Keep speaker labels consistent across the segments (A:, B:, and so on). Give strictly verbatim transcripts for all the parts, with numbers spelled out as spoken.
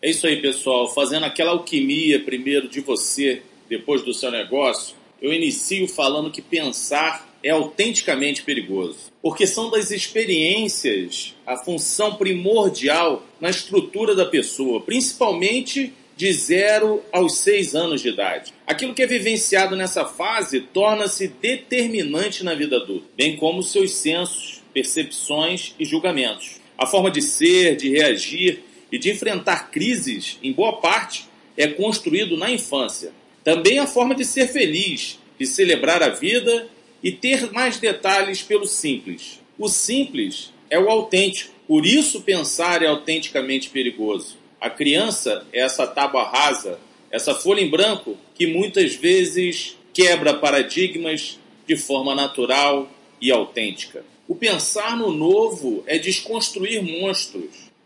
A: É isso aí, pessoal. Fazendo aquela alquimia primeiro de você, depois do seu negócio, eu inicio falando que pensar é autenticamente perigoso. Porque são das experiências a função primordial na estrutura da pessoa, principalmente de zero aos seis anos de idade. Aquilo que é vivenciado nessa fase torna-se determinante na vida adulta, bem como seus sensos, percepções e julgamentos. A forma de ser, de reagir e de enfrentar crises, em boa parte, é construído na infância. Também a forma de ser feliz, de celebrar a vida e ter mais detalhes pelo simples. O simples é o autêntico, por isso pensar é autenticamente perigoso. A criança é essa tábua rasa, essa folha em branco que muitas vezes quebra paradigmas de forma natural e autêntica. O pensar no novo é desconstruir monstros,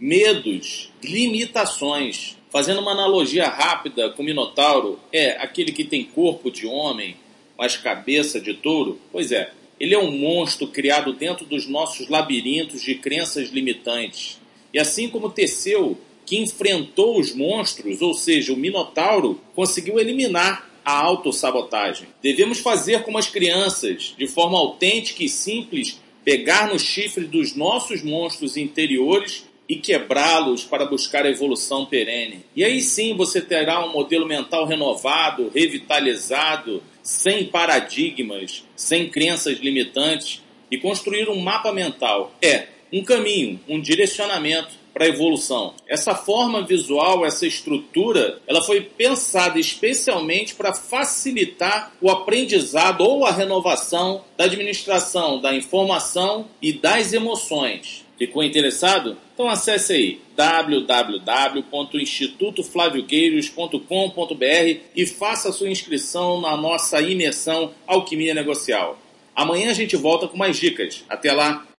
A: medos, limitações. Fazendo uma analogia rápida com o Minotauro, é aquele que tem corpo de homem, mas cabeça de touro? Pois é, ele é um monstro criado dentro dos nossos labirintos de crenças limitantes. E assim como Teseu, que enfrentou os monstros, ou seja, o Minotauro, conseguiu eliminar a autossabotagem. Devemos fazer como as crianças, de forma autêntica e simples, pegar no chifre dos nossos monstros interiores e quebrá-los para buscar a evolução perene. E aí sim você terá um modelo mental renovado, revitalizado, sem paradigmas, sem crenças limitantes, e construir um mapa mental. É um caminho, um direcionamento para a evolução. Essa forma visual, essa estrutura, ela foi pensada especialmente para facilitar o aprendizado ou a renovação da administração da informação e das emoções. Ficou interessado? Então acesse aí w w w ponto instituto flávio gueiros ponto com ponto b r e faça a sua inscrição na nossa imersão Alquimia Negocial. Amanhã a gente volta com mais dicas. Até lá!